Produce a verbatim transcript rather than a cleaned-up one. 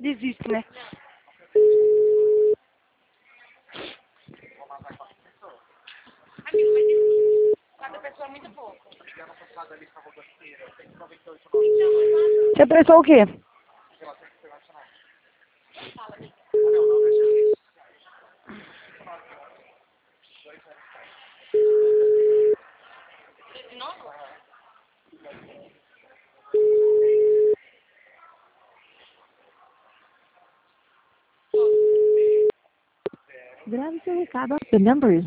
desiste, né? Amigo, mas isso, cada pessoa é muito pouco. Você pensou o quê? De novo? Grave seu recado. The number is